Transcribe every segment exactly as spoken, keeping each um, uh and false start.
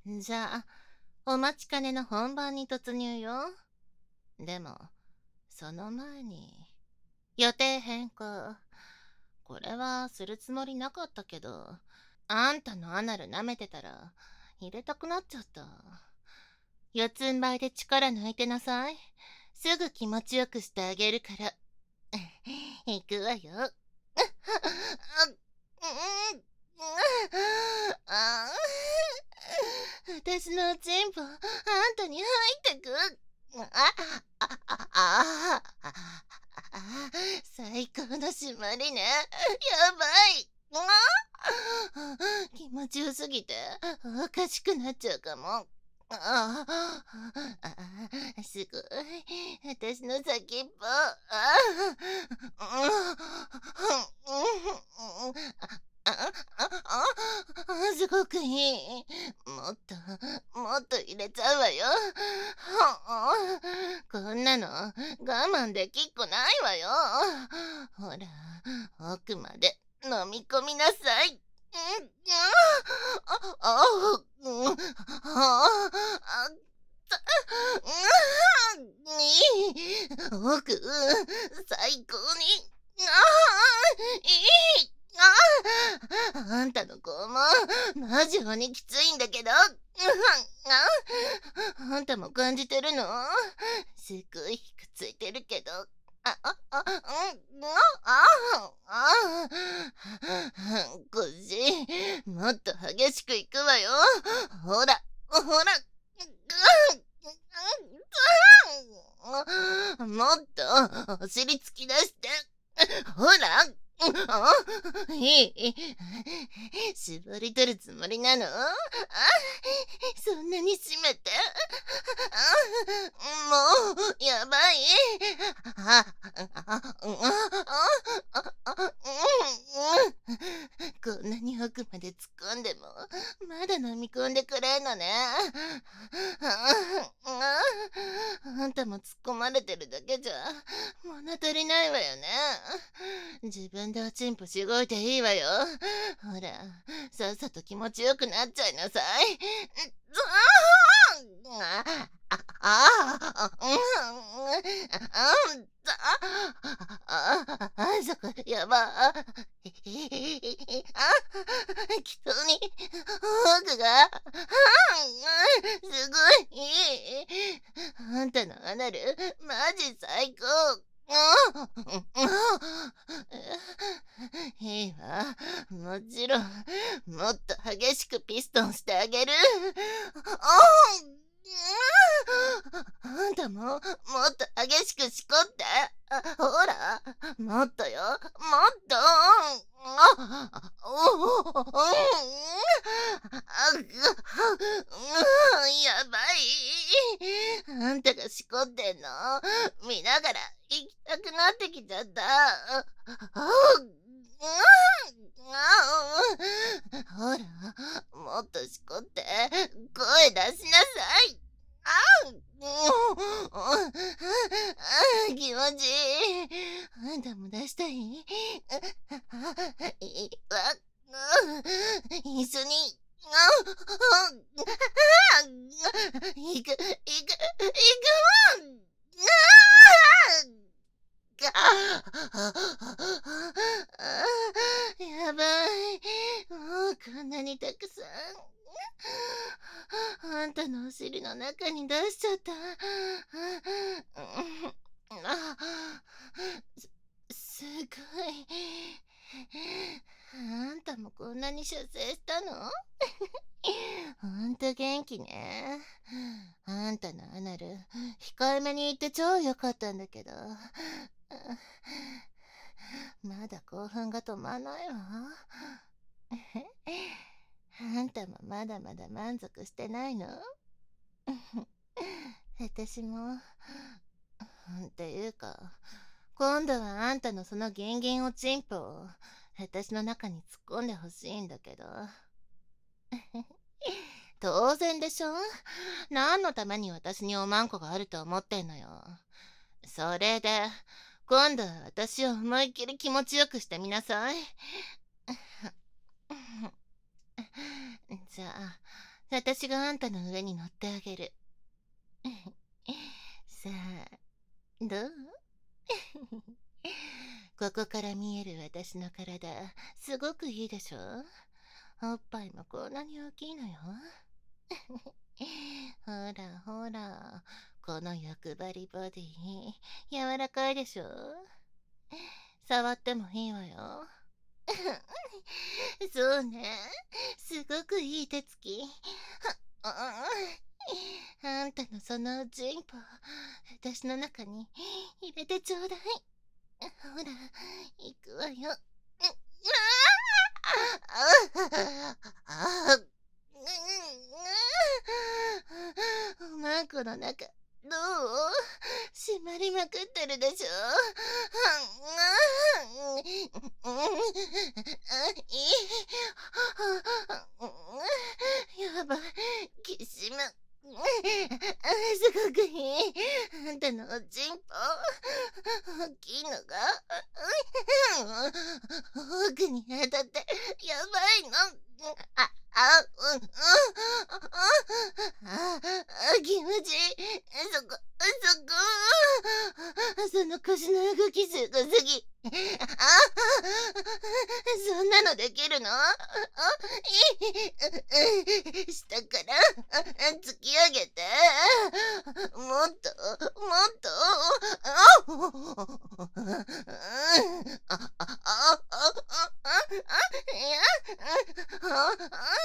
じゃあ、お待ちかねの本番に突入よ。でも、その前に、予定変更。これはするつもりなかったけど、あんたのアナル舐めてたら、入れたくなっちゃった。四つん這いで力抜いてなさい。すぐ気持ちよくしてあげるから。行くわよ。私のチンポ、あんたに入ってく。あ、あ、あ、あ、あ、最高の締まりね。やばい。気持ちよすぎて、おかしくなっちゃうかも。ああ、すごい。私の先っぽ。あああ、すごくいい。もっと、もっと入れちゃうわよ。こんなの我慢できっこないわよ。ほら、奥まで飲み込みなさい。あ、あ、うん、あ、あ、奥、最高に、ああ、いい。ああんたの子もマジにきついんだけど、ああんたも感じてるの？すっごいひくついてるけど、あ、あ、あ、うん、あ、あ、あ、こっち、もっと激しくいくわよ。ほら、ほら、もっとお尻突き出して、ほら、あ、いい。絞り取るつもりなの？あ、そんなに締めて。あ、もう、やばい。あ、あ、あ、あ、こんなに奥まで突っ込んでも、まだ飲み込んでくれんのね。あんたも突っ込まれてるだけじゃ物足りないわよね。自分でおちんぽしごいていいわよ。ほら、さっさと気持ちよくなっちゃいなさい。ああ、あ、うん、うん、あ、あ、そこ、やば。あ、きとに、奥が、すごい。あんたのアナル、マジ最高。いいわ。もちろん、もっと激しくピストンしてあげる。あんたも、もっと激しくしこって。ほら、もっとよ、もっと。やばい。あんたがしこってんの見ながら行きたくなってきちゃった。ほら、もっとしこって、声出しなさい。ああ、気持ちいい。あんたも出したい？一緒に。行く、行く、行くもん。やばい。もうこんなにたくさん。あんたのお尻の中に出しちゃった。あ、す、すごい。あんたもこんなに出世したの？ほんと元気ね。あんたのアナル、控えめに言って超良かったんだけど。まだ興奮が止まんないわ。あんたもまだまだ満足してないの？私も。っていうか、今度はあんたのそのギンギンおちんぽを私の中に突っ込んでほしいんだけど。当然でしょ？何のために私におまんこがあると思ってんのよ。それで、今度は私を思いっきり気持ちよくしてみなさい。じゃあ、 私があんたの上に乗ってあげる。さあ、どう？ここから見える私の体、すごくいいでしょ？おっぱいもこんなに大きいのよ。ほらほら、この欲張りボディ、柔らかいでしょ？触ってもいいわよ。そうね、すごくいい手つき。ああんたのそのジンポ、私の中に入れてちょうだい。ほら、行くわよ。おまんこの中、どう？締まりまくってるでしょ？やばい、きしむ。すごくいい。あんたのおちんぽ、大きいのが、奥に当たって、やばいの。あ、あ、うん、うん、あ、あ、気持ちいい。そこ、そこ。その腰の動きすごすぎ。あ、そんなのできるの？あ、いい。下から突き上げて。もっと、もっと。あ、あ、あ、あ、あ、あ、いや、あ、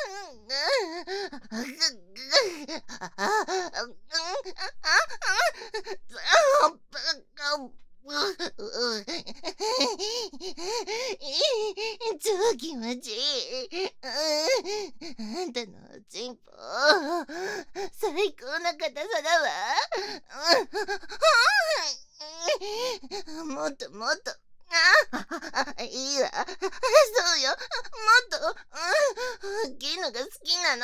超気持ちいい。あんたのおちんぽ、最高な硬さだわ。もっともっと。あ、いいわ。そうよ。もっと、大きいのが好きなの。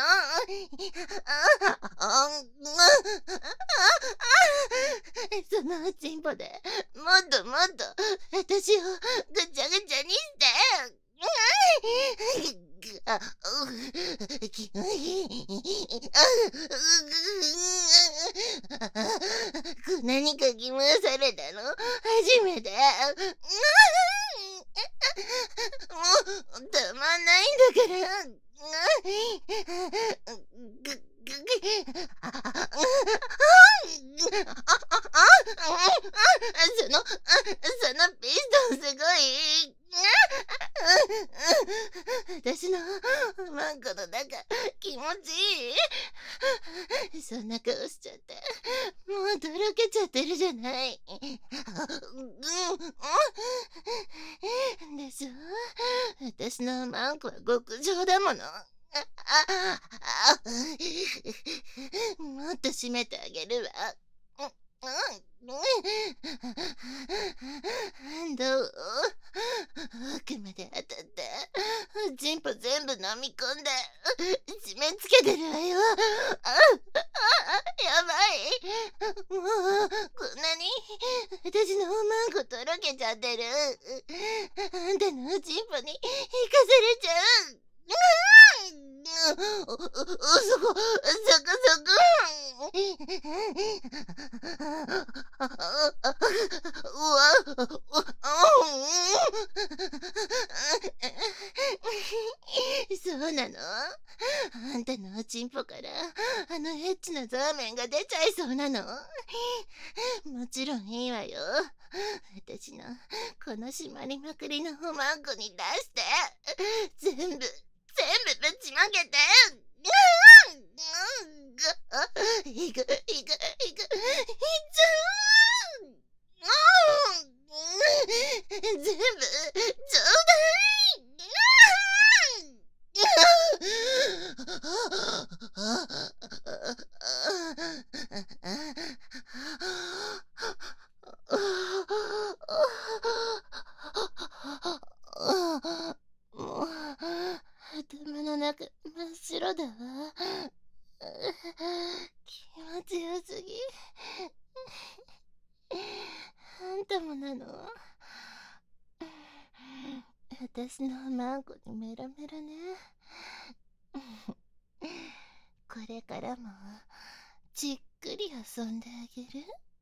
そのおちんぽでもっともっと私をぐちゃぐちゃにして。あ、う、きもいい。こんなにかき回されたの初めて。もうたまんないんだから。その、そのピストンすごい。私のマンコの中気持ちいい。そんな顔しちゃってもうとろけちゃってるじゃない。でしょ？私のマンコは極上だもの。もっと締めてあげるわ。どう？奥まで当たってチンポ全部飲み込んで締め付けてるわよ。あ、やばい。もうこんなに私のマンコとろけちゃってる。あんたのチンポに行かされちゃう。お、お、そこ、そこ、そこ。うわ、そうなの？あんたのおちんぽからあのエッチなザーメンが出ちゃいそうなの？もちろんいいわよ。私のこの締まりまくりのおまんこに出して全部全部ぶちまけて。いくいくいくいっちゃう。全部ちょうだい。もう頭の中真っ白だわ。気持ちよすぎ。あんたもなの？私のマンコにメロメロね。 これからもじっくり遊んであげる。